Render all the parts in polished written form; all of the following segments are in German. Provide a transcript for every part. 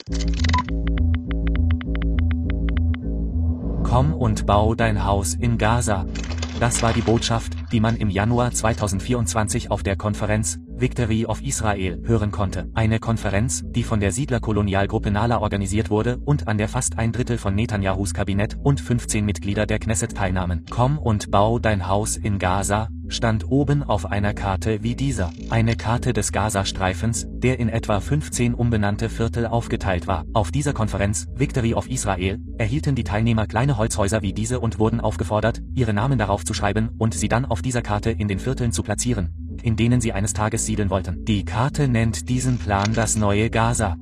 Komm und bau dein Haus in Gaza. Das war die Botschaft, die man im Januar 2024 auf der Konferenz Victory of Israel hören konnte. Eine Konferenz, die von der Siedlerkolonialgruppe Nala organisiert wurde und an der fast ein Drittel von Netanyahus Kabinett und 15 Mitglieder der Knesset teilnahmen. Komm und bau dein Haus in Gaza stand oben auf einer Karte wie dieser. Eine Karte des Gazastreifens, der in etwa 15 umbenannte Viertel aufgeteilt war. Auf dieser Konferenz Victory of Israel erhielten die Teilnehmer kleine Holzhäuser wie diese und wurden aufgefordert, ihre Namen darauf zu schreiben und sie dann auf dieser Karte in den Vierteln zu platzieren, in denen sie eines Tages siedeln wollten. Die Karte nennt diesen Plan das neue Gaza.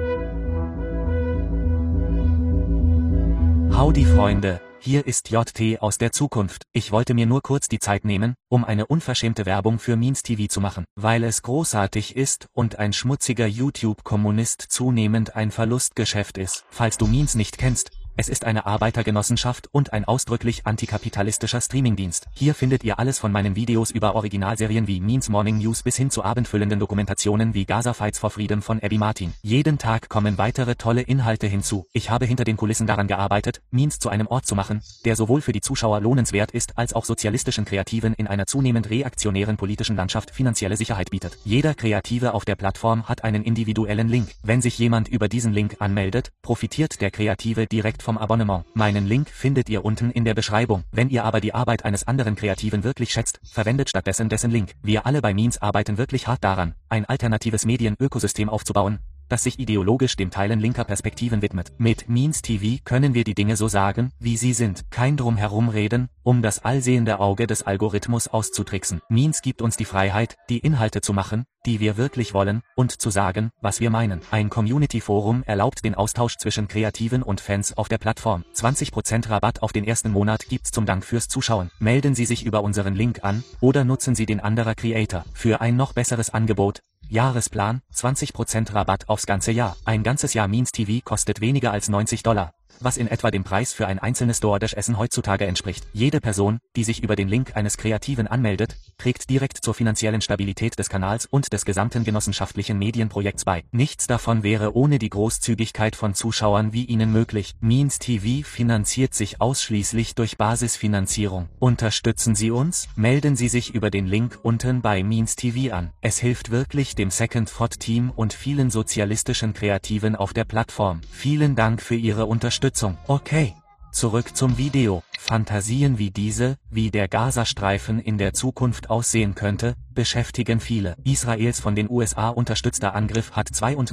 Howdy Freunde, hier ist JT aus der Zukunft. Ich wollte mir nur kurz die Zeit nehmen, um eine unverschämte Werbung für Means TV zu machen, weil es großartig ist und ein schmutziger YouTube-Kommunist zunehmend ein Verlustgeschäft ist. Falls du Means nicht kennst, es ist eine Arbeitergenossenschaft und ein ausdrücklich antikapitalistischer Streamingdienst. Hier findet ihr alles von meinen Videos über Originalserien wie Means Morning News bis hin zu abendfüllenden Dokumentationen wie Gaza Fights for Freedom von Abby Martin. Jeden Tag kommen weitere tolle Inhalte hinzu. Ich habe hinter den Kulissen daran gearbeitet, Means zu einem Ort zu machen, der sowohl für die Zuschauer lohnenswert ist, als auch sozialistischen Kreativen in einer zunehmend reaktionären politischen Landschaft finanzielle Sicherheit bietet. Jeder Kreative auf der Plattform hat einen individuellen Link. Wenn sich jemand über diesen Link anmeldet, profitiert der Kreative direkt vom Abonnement. Meinen Link findet ihr unten in der Beschreibung. Wenn ihr aber die Arbeit eines anderen Kreativen wirklich schätzt, verwendet stattdessen dessen Link. Wir alle bei Means arbeiten wirklich hart daran, ein alternatives Medienökosystem aufzubauen, das sich ideologisch dem Teilen linker Perspektiven widmet. Mit Means TV können wir die Dinge so sagen, wie sie sind. Kein Drumherumreden, um das allsehende Auge des Algorithmus auszutricksen. Means gibt uns die Freiheit, die Inhalte zu machen, die wir wirklich wollen, und zu sagen, was wir meinen. Ein Community-Forum erlaubt den Austausch zwischen Kreativen und Fans auf der Plattform. 20% Rabatt auf den ersten Monat gibt's zum Dank fürs Zuschauen. Melden Sie sich über unseren Link an, oder nutzen Sie den anderer Creator. Für ein noch besseres Angebot, Jahresplan, 20% Rabatt aufs ganze Jahr. Ein ganzes Jahr Means TV kostet weniger als $90, was in etwa dem Preis für ein einzelnes DoorDash-Essen heutzutage entspricht. Jede Person, die sich über den Link eines Kreativen anmeldet, trägt direkt zur finanziellen Stabilität des Kanals und des gesamten genossenschaftlichen Medienprojekts bei. Nichts davon wäre ohne die Großzügigkeit von Zuschauern wie Ihnen möglich. Means TV finanziert sich ausschließlich durch Basisfinanzierung. Unterstützen Sie uns? Melden Sie sich über den Link unten bei Means TV an. Es hilft wirklich dem Second Thought Team und vielen sozialistischen Kreativen auf der Plattform. Vielen Dank für Ihre Unterstützung. Okay, zurück zum Video. Fantasien wie diese, wie der Gazastreifen in der Zukunft aussehen könnte, beschäftigen viele. Israels von den USA unterstützter Angriff hat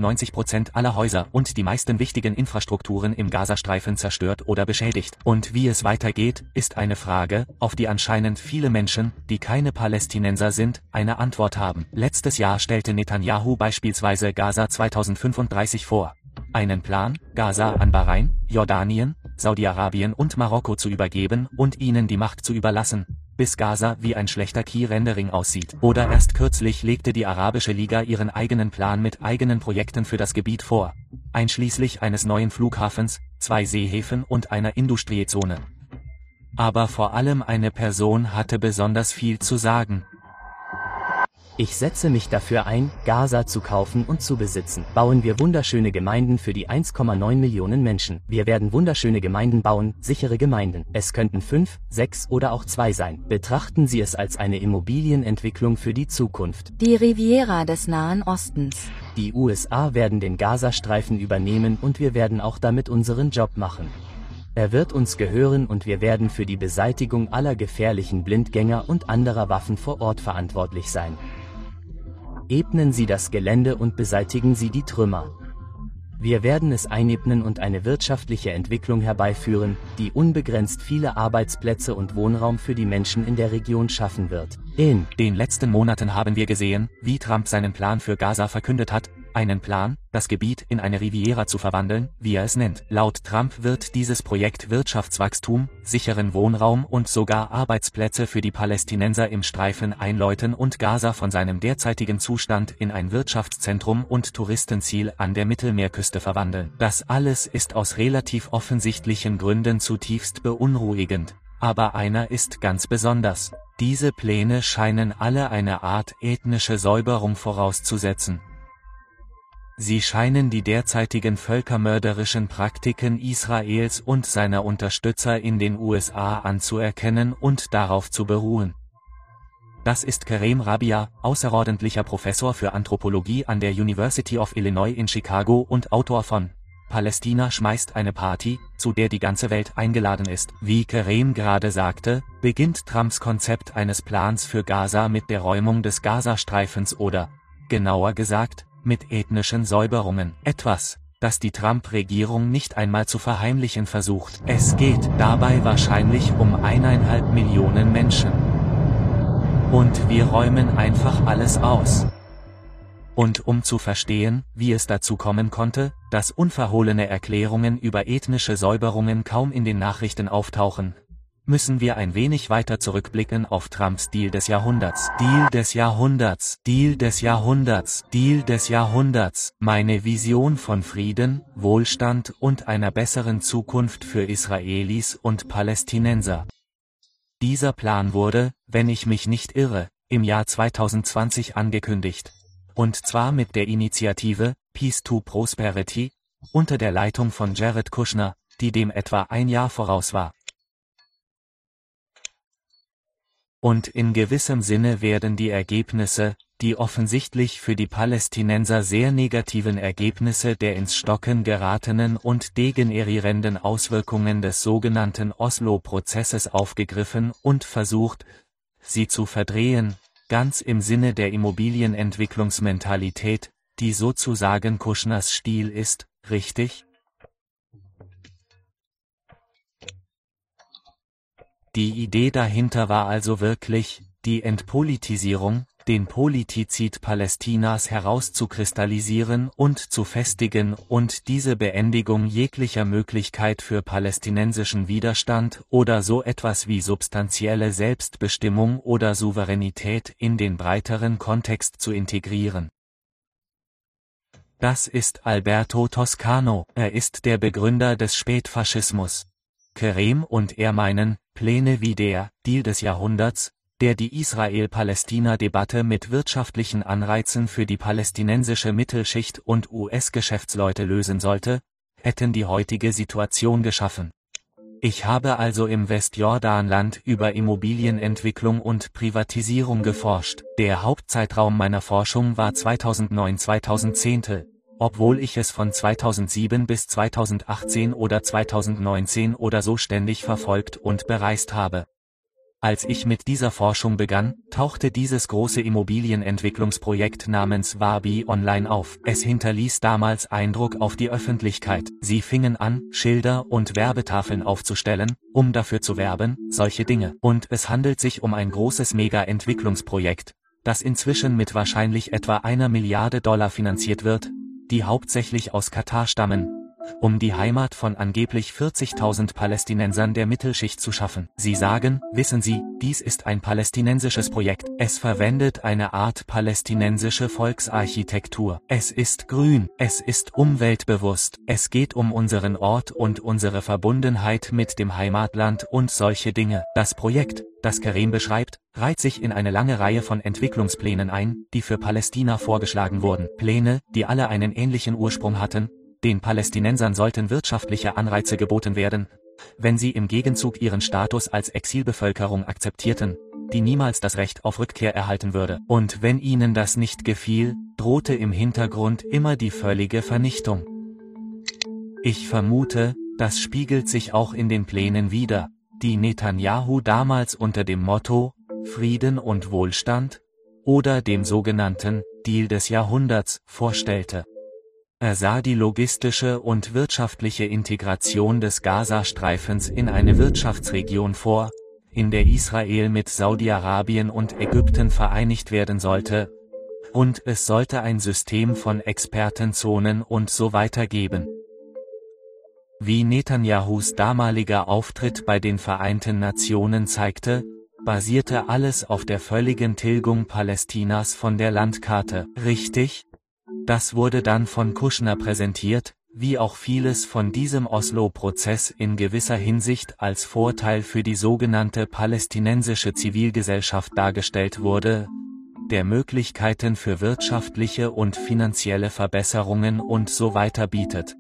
92% aller Häuser und die meisten wichtigen Infrastrukturen im Gazastreifen zerstört oder beschädigt. Und wie es weitergeht, ist eine Frage, auf die anscheinend viele Menschen, die keine Palästinenser sind, eine Antwort haben. Letztes Jahr stellte Netanyahu beispielsweise Gaza 2035 vor. Einen Plan, Gaza an Bahrain, Jordanien, Saudi-Arabien und Marokko zu übergeben und ihnen die Macht zu überlassen, bis Gaza wie ein schlechter Key-Rendering aussieht. Oder erst kürzlich legte die Arabische Liga ihren eigenen Plan mit eigenen Projekten für das Gebiet vor, einschließlich eines neuen Flughafens, 2 Seehäfen und einer Industriezone. Aber vor allem eine Person hatte besonders viel zu sagen. Ich setze mich dafür ein, Gaza zu kaufen und zu besitzen. Bauen wir wunderschöne Gemeinden für die 1,9 Millionen Menschen. Wir werden wunderschöne Gemeinden bauen, sichere Gemeinden. Es könnten 5, 6 oder auch 2 sein. Betrachten Sie es als eine Immobilienentwicklung für die Zukunft. Die Riviera des Nahen Ostens. Die USA werden den Gazastreifen übernehmen und wir werden auch damit unseren Job machen. Er wird uns gehören und wir werden für die Beseitigung aller gefährlichen Blindgänger und anderer Waffen vor Ort verantwortlich sein. Ebnen Sie das Gelände und beseitigen Sie die Trümmer. Wir werden es einebnen und eine wirtschaftliche Entwicklung herbeiführen, die unbegrenzt viele Arbeitsplätze und Wohnraum für die Menschen in der Region schaffen wird. In den letzten Monaten haben wir gesehen, wie Trump seinen Plan für Gaza verkündet hat, einen Plan, das Gebiet in eine Riviera zu verwandeln, wie er es nennt. Laut Trump wird dieses Projekt Wirtschaftswachstum, sicheren Wohnraum und sogar Arbeitsplätze für die Palästinenser im Streifen einläuten und Gaza von seinem derzeitigen Zustand in ein Wirtschaftszentrum und Touristenziel an der Mittelmeerküste verwandeln. Das alles ist aus relativ offensichtlichen Gründen zutiefst beunruhigend. Aber einer ist ganz besonders. Diese Pläne scheinen alle eine Art ethnische Säuberung vorauszusetzen. Sie scheinen die derzeitigen völkermörderischen Praktiken Israels und seiner Unterstützer in den USA anzuerkennen und darauf zu beruhen. Das ist Kerem Rabia, außerordentlicher Professor für Anthropologie an der University of Illinois in Chicago und Autor von Palästina schmeißt eine Party, zu der die ganze Welt eingeladen ist. Wie Kerem gerade sagte, beginnt Trumps Konzept eines Plans für Gaza mit der Räumung des Gazastreifens oder, genauer gesagt, mit ethnischen Säuberungen. Etwas, das die Trump-Regierung nicht einmal zu verheimlichen versucht. Es geht dabei wahrscheinlich um 1,5 Millionen Menschen. Und wir räumen einfach alles aus. Und um zu verstehen, wie es dazu kommen konnte, dass unverhohlene Erklärungen über ethnische Säuberungen kaum in den Nachrichten auftauchen, müssen wir ein wenig weiter zurückblicken auf Trumps Deal des Jahrhunderts. Deal des Jahrhunderts, Deal des Jahrhunderts, Deal des Jahrhunderts. Meine Vision von Frieden, Wohlstand und einer besseren Zukunft für Israelis und Palästinenser. Dieser Plan wurde, wenn ich mich nicht irre, im Jahr 2020 angekündigt. Und zwar mit der Initiative Peace to Prosperity, unter der Leitung von Jared Kushner, die dem etwa ein Jahr voraus war. Und in gewissem Sinne werden die Ergebnisse, die offensichtlich für die Palästinenser sehr negativen Ergebnisse der ins Stocken geratenen und degenerierenden Auswirkungen des sogenannten Oslo-Prozesses aufgegriffen und versucht, sie zu verdrehen, ganz im Sinne der Immobilienentwicklungsmentalität, die sozusagen Kushners Stil ist, richtig? Die Idee dahinter war also wirklich, die Entpolitisierung, den Politizid Palästinas herauszukristallisieren und zu festigen und diese Beendigung jeglicher Möglichkeit für palästinensischen Widerstand oder so etwas wie substanzielle Selbstbestimmung oder Souveränität in den breiteren Kontext zu integrieren. Das ist Alberto Toscano, er ist der Begründer des Spätfaschismus. Kerem und er meinen, Pläne wie der Deal des Jahrhunderts, der die Israel-Palästina-Debatte mit wirtschaftlichen Anreizen für die palästinensische Mittelschicht und US-Geschäftsleute lösen sollte, hätten die heutige Situation geschaffen. Ich habe also im Westjordanland über Immobilienentwicklung und Privatisierung geforscht. Der Hauptzeitraum meiner Forschung war 2009-2010, obwohl ich es von 2007 bis 2018 oder 2019 oder so ständig verfolgt und bereist habe. Als ich mit dieser Forschung begann, tauchte dieses große Immobilienentwicklungsprojekt namens Wabi online auf. Es hinterließ damals Eindruck auf die Öffentlichkeit. Sie fingen an, Schilder und Werbetafeln aufzustellen, um dafür zu werben, solche Dinge. Und es handelt sich um ein großes Mega-Entwicklungsprojekt, das inzwischen mit wahrscheinlich etwa $1 Milliarde finanziert wird, die hauptsächlich aus Katar stammen, um die Heimat von angeblich 40.000 Palästinensern der Mittelschicht zu schaffen. Sie sagen, wissen Sie, dies ist ein palästinensisches Projekt. Es verwendet eine Art palästinensische Volksarchitektur. Es ist grün, es ist umweltbewusst, es geht um unseren Ort und unsere Verbundenheit mit dem Heimatland und solche Dinge. Das Projekt, das Kerem beschreibt, reiht sich in eine lange Reihe von Entwicklungsplänen ein, die für Palästina vorgeschlagen wurden. Pläne, die alle einen ähnlichen Ursprung hatten. Den Palästinensern sollten wirtschaftliche Anreize geboten werden, wenn sie im Gegenzug ihren Status als Exilbevölkerung akzeptierten, die niemals das Recht auf Rückkehr erhalten würde. Und wenn ihnen das nicht gefiel, drohte im Hintergrund immer die völlige Vernichtung. Ich vermute, das spiegelt sich auch in den Plänen wider, die Netanyahu damals unter dem Motto Frieden und Wohlstand oder dem sogenannten Deal des Jahrhunderts vorstellte. Er sah die logistische und wirtschaftliche Integration des Gazastreifens in eine Wirtschaftsregion vor, in der Israel mit Saudi-Arabien und Ägypten vereinigt werden sollte, und es sollte ein System von Expertenzonen und so weiter geben. Wie Netanyahus damaliger Auftritt bei den Vereinten Nationen zeigte, basierte alles auf der völligen Tilgung Palästinas von der Landkarte. Richtig? Das wurde dann von Kushner präsentiert, wie auch vieles von diesem Oslo-Prozess in gewisser Hinsicht als Vorteil für die sogenannte palästinensische Zivilgesellschaft dargestellt wurde, der Möglichkeiten für wirtschaftliche und finanzielle Verbesserungen und so weiter bietet.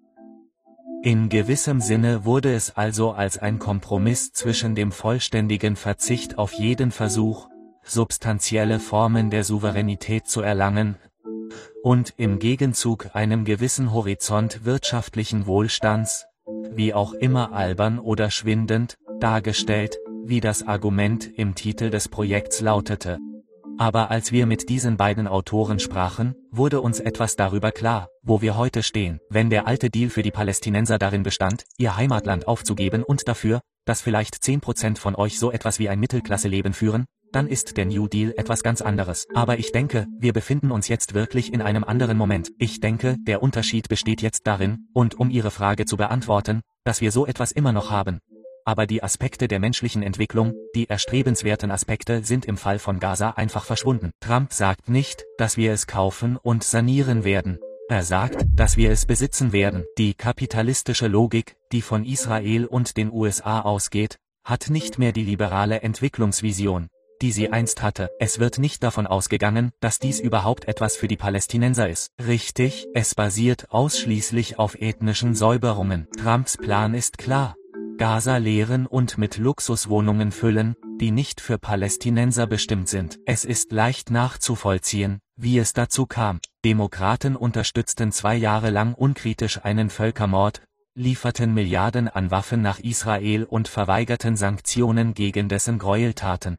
In gewissem Sinne wurde es also als ein Kompromiss zwischen dem vollständigen Verzicht auf jeden Versuch, substanzielle Formen der Souveränität zu erlangen, und im Gegenzug einem gewissen Horizont wirtschaftlichen Wohlstands, wie auch immer albern oder schwindend, dargestellt, wie das Argument im Titel des Projekts lautete. Aber als wir mit diesen beiden Autoren sprachen, wurde uns etwas darüber klar, wo wir heute stehen. Wenn der alte Deal für die Palästinenser darin bestand, ihr Heimatland aufzugeben und dafür, dass vielleicht 10% von euch so etwas wie ein Mittelklasseleben führen, dann ist der New Deal etwas ganz anderes. Aber ich denke, wir befinden uns jetzt wirklich in einem anderen Moment. Ich denke, der Unterschied besteht jetzt darin, und um Ihre Frage zu beantworten, dass wir so etwas immer noch haben. Aber die Aspekte der menschlichen Entwicklung, die erstrebenswerten Aspekte, sind im Fall von Gaza einfach verschwunden. Trump sagt nicht, dass wir es kaufen und sanieren werden. Er sagt, dass wir es besitzen werden. Die kapitalistische Logik, die von Israel und den USA ausgeht, hat nicht mehr die liberale Entwicklungsvision, die sie einst hatte. Es wird nicht davon ausgegangen, dass dies überhaupt etwas für die Palästinenser ist. Richtig, es basiert ausschließlich auf ethnischen Säuberungen. Trumps Plan ist klar. Gaza leeren und mit Luxuswohnungen füllen, die nicht für Palästinenser bestimmt sind. Es ist leicht nachzuvollziehen, wie es dazu kam. Demokraten unterstützten 2 Jahre lang unkritisch einen Völkermord, lieferten Milliarden an Waffen nach Israel und verweigerten Sanktionen gegen dessen Gräueltaten.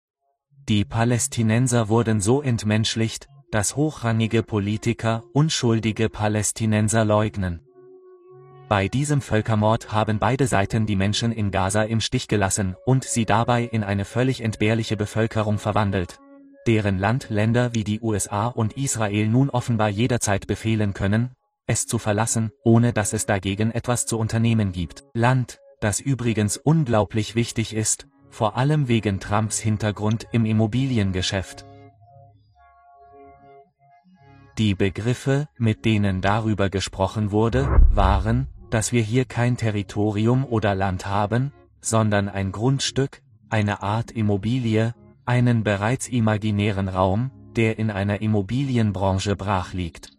Die Palästinenser wurden so entmenschlicht, dass hochrangige Politiker unschuldige Palästinenser leugnen. Bei diesem Völkermord haben beide Seiten die Menschen in Gaza im Stich gelassen und sie dabei in eine völlig entbehrliche Bevölkerung verwandelt, deren Land Länder wie die USA und Israel nun offenbar jederzeit befehlen können, es zu verlassen, ohne dass es dagegen etwas zu unternehmen gibt. Land, das übrigens unglaublich wichtig ist, vor allem wegen Trumps Hintergrund im Immobiliengeschäft. Die Begriffe, mit denen darüber gesprochen wurde, waren, dass wir hier kein Territorium oder Land haben, sondern ein Grundstück, eine Art Immobilie, einen bereits imaginären Raum, der in einer Immobilienbranche brach liegt.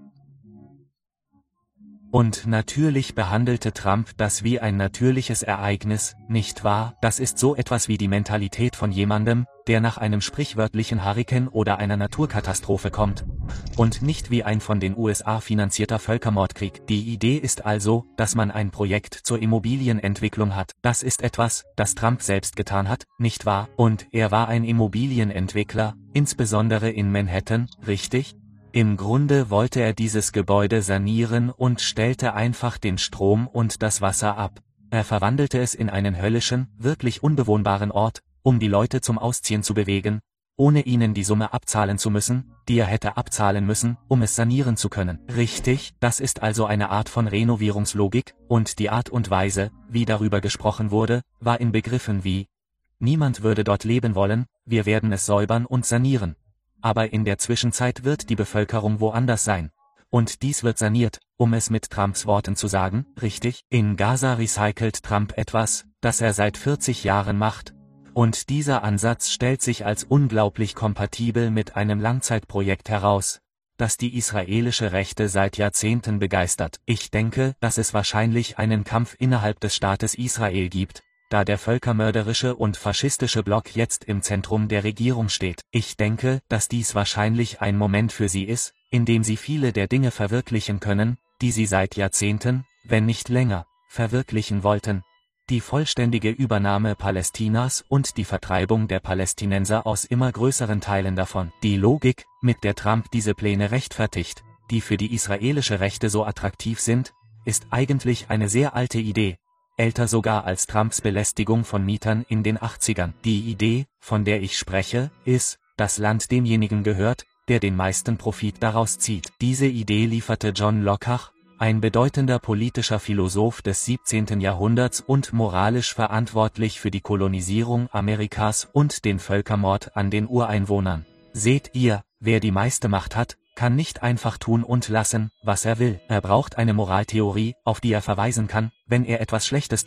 Und natürlich behandelte Trump das wie ein natürliches Ereignis, nicht wahr? Das ist so etwas wie die Mentalität von jemandem, der nach einem sprichwörtlichen Hurrikan oder einer Naturkatastrophe kommt. Und nicht wie ein von den USA finanzierter Völkermordkrieg. Die Idee ist also, dass man ein Projekt zur Immobilienentwicklung hat. Das ist etwas, das Trump selbst getan hat, nicht wahr? Und er war ein Immobilienentwickler, insbesondere in Manhattan, richtig? Im Grunde wollte er dieses Gebäude sanieren und stellte einfach den Strom und das Wasser ab. Er verwandelte es in einen höllischen, wirklich unbewohnbaren Ort, um die Leute zum Ausziehen zu bewegen, ohne ihnen die Summe abzahlen zu müssen, die er hätte abzahlen müssen, um es sanieren zu können. Richtig, das ist also eine Art von Renovierungslogik, und die Art und Weise, wie darüber gesprochen wurde, war in Begriffen wie: Niemand würde dort leben wollen, wir werden es säubern und sanieren. Aber in der Zwischenzeit wird die Bevölkerung woanders sein. Und dies wird saniert, um es mit Trumps Worten zu sagen, richtig? In Gaza recycelt Trump etwas, das er seit 40 Jahren macht. Und dieser Ansatz stellt sich als unglaublich kompatibel mit einem Langzeitprojekt heraus, das die israelische Rechte seit Jahrzehnten begeistert. Ich denke, dass es wahrscheinlich einen Kampf innerhalb des Staates Israel gibt, da der völkermörderische und faschistische Block jetzt im Zentrum der Regierung steht. Ich denke, dass dies wahrscheinlich ein Moment für sie ist, in dem sie viele der Dinge verwirklichen können, die sie seit Jahrzehnten, wenn nicht länger, verwirklichen wollten. Die vollständige Übernahme Palästinas und die Vertreibung der Palästinenser aus immer größeren Teilen davon. Die Logik, mit der Trump diese Pläne rechtfertigt, die für die israelische Rechte so attraktiv sind, ist eigentlich eine sehr alte Idee. Älter sogar als Trumps Belästigung von Mietern in den 80ern. Die Idee, von der ich spreche, ist, dass Land demjenigen gehört, der den meisten Profit daraus zieht. Diese Idee lieferte John Locke, ein bedeutender politischer Philosoph des 17. Jahrhunderts und moralisch verantwortlich für die Kolonisierung Amerikas und den Völkermord an den Ureinwohnern. Seht ihr, wer die meiste Macht hat, kann nicht einfach tun und lassen, was er will. Er braucht eine Moraltheorie, auf die er verweisen kann, wenn er etwas Schlechtes tut,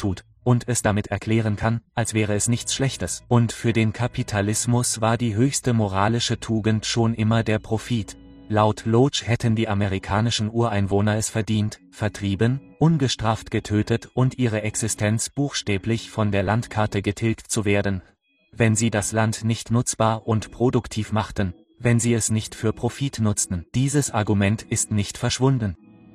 und es damit erklären kann, als wäre es nichts Schlechtes. Und für den Kapitalismus war die höchste moralische Tugend schon immer der Profit. Laut Lodge hätten die amerikanischen Ureinwohner es verdient, vertrieben, ungestraft getötet und ihre Existenz buchstäblich von der Landkarte getilgt zu werden, wenn sie das Land nicht nutzbar und produktiv machten, wenn sie es nicht für Profit nutzten. Dieses Argument ist nicht verschwunden.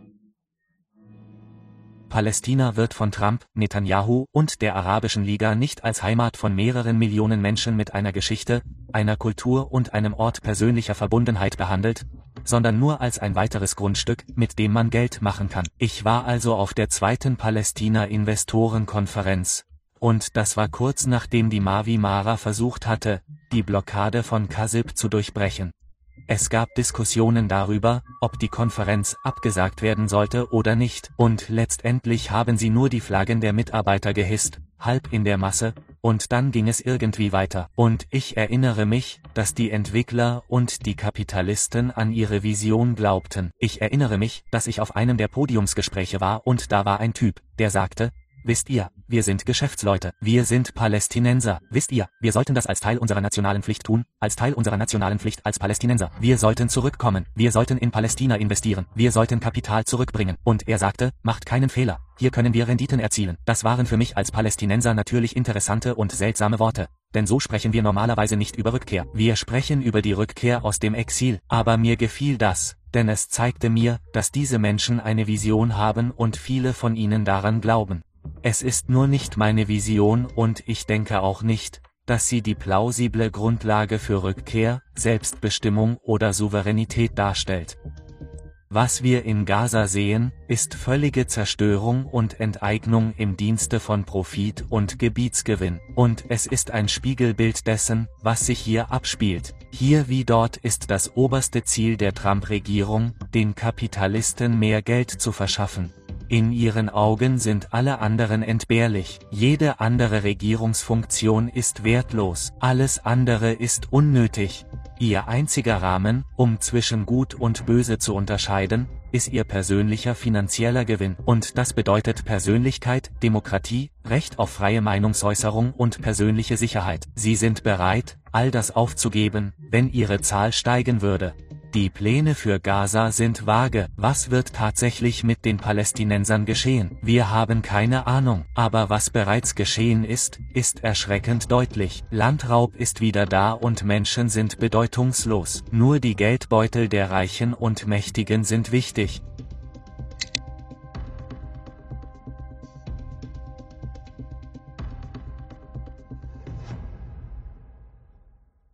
Palästina wird von Trump, Netanyahu und der Arabischen Liga nicht als Heimat von mehreren Millionen Menschen mit einer Geschichte, einer Kultur und einem Ort persönlicher Verbundenheit behandelt, sondern nur als ein weiteres Grundstück, mit dem man Geld machen kann. Ich war also auf der zweiten Palästina-Investorenkonferenz. Und das war kurz nachdem die Mavi Mara versucht hatte, die Blockade von Kasib zu durchbrechen. Es gab Diskussionen darüber, ob die Konferenz abgesagt werden sollte oder nicht, und letztendlich haben sie nur die Flaggen der Mitarbeiter gehisst, halb in der Masse, und dann ging es irgendwie weiter. Und ich erinnere mich, dass die Entwickler und die Kapitalisten an ihre Vision glaubten. Ich erinnere mich, dass ich auf einem der Podiumsgespräche war und da war ein Typ, der sagte: Wisst ihr, wir sind Geschäftsleute, wir sind Palästinenser. Wisst ihr, wir sollten das als Teil unserer nationalen Pflicht tun, als Teil unserer nationalen Pflicht als Palästinenser. Wir sollten zurückkommen, wir sollten in Palästina investieren, wir sollten Kapital zurückbringen. Und er sagte: Macht keinen Fehler, hier können wir Renditen erzielen. Das waren für mich als Palästinenser natürlich interessante und seltsame Worte, denn so sprechen wir normalerweise nicht über Rückkehr. Wir sprechen über die Rückkehr aus dem Exil. Aber mir gefiel das, denn es zeigte mir, dass diese Menschen eine Vision haben und viele von ihnen daran glauben. Es ist nur nicht meine Vision und ich denke auch nicht, dass sie die plausible Grundlage für Rückkehr, Selbstbestimmung oder Souveränität darstellt. Was wir in Gaza sehen, ist völlige Zerstörung und Enteignung im Dienste von Profit und Gebietsgewinn. Und es ist ein Spiegelbild dessen, was sich hier abspielt. Hier wie dort ist das oberste Ziel der Trump-Regierung, den Kapitalisten mehr Geld zu verschaffen. In ihren Augen sind alle anderen entbehrlich. Jede andere Regierungsfunktion ist wertlos. Alles andere ist unnötig. Ihr einziger Rahmen, um zwischen Gut und Böse zu unterscheiden, ist ihr persönlicher finanzieller Gewinn. Und das bedeutet Persönlichkeit, Demokratie, Recht auf freie Meinungsäußerung und persönliche Sicherheit. Sie sind bereit, all das aufzugeben, wenn ihre Zahl steigen würde. Die Pläne für Gaza sind vage. Was wird tatsächlich mit den Palästinensern geschehen? Wir haben keine Ahnung. Aber was bereits geschehen ist, ist erschreckend deutlich. Landraub ist wieder da und Menschen sind bedeutungslos. Nur die Geldbeutel der Reichen und Mächtigen sind wichtig.